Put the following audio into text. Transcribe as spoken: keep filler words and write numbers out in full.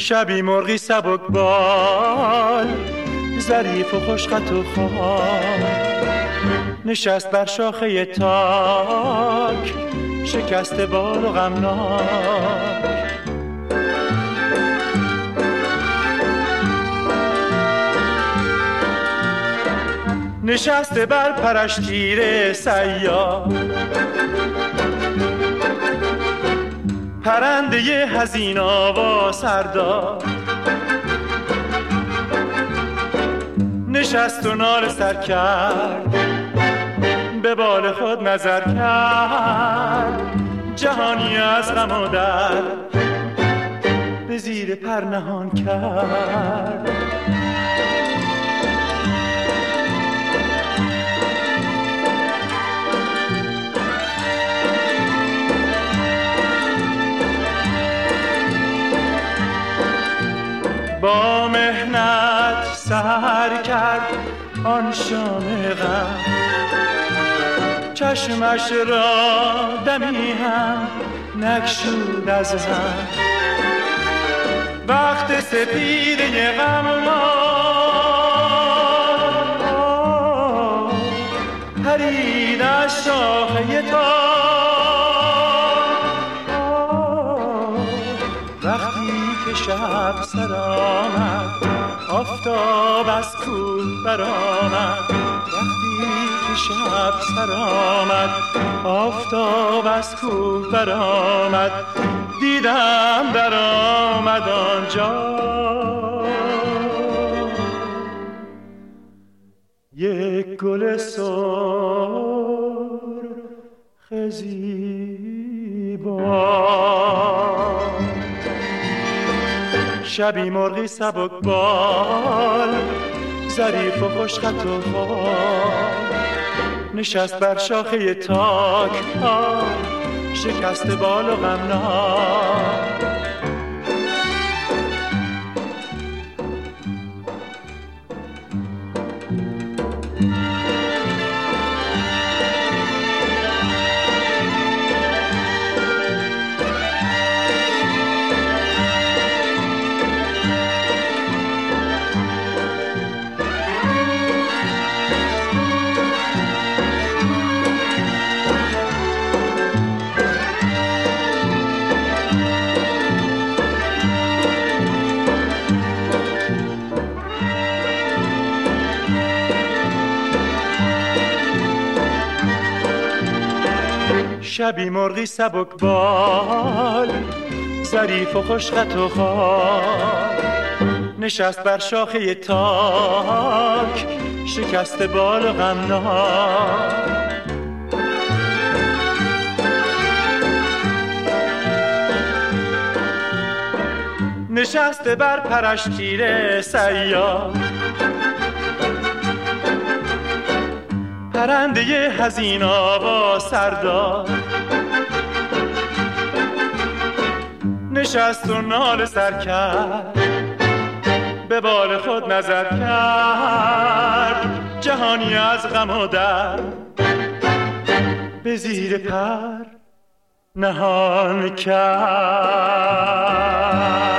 شبی مرغی سبک بال، ظریف و خوشخط و خال، نشست بر شاخه تاک، شکست بال و غمناک. نشسته بر پرش تیر سیاد، پرنده حزین آواز سر داد، نشست و ناله سر کرد، به بال خود نظر کرد، جهانی از غم و درد به زیر پر نهان کرد. با مهنت سحر کرد آن شام غم، چشمش را دمی هم نگشود از هم. وقت سپیده غم ما پرید از شاخه تاک، وقتی که شب سر آمد آفتاب از کوه برآمد، وقتی که شب سر آمد آفتاب از کوه برآمد، دیدم در آمد آنجا یک گل سرخ زیبا. شبی مرغی سبک بال، ظریف و خوشخط و خال، نشست بر شاخه تاک، شکست بال و غمناک. شبی مرغی سبک بال، ظریف و خوشخط و خال، نشست بر شاخه تاک، شکست بال و غمناک. نشسته بر پرش تیر صیاد، پرنده حزین آواز سر داد، نشست و ناله سر کرد، به بال خود نظر کرد، جهانی از غم و درد به زیر پر نهان کرد.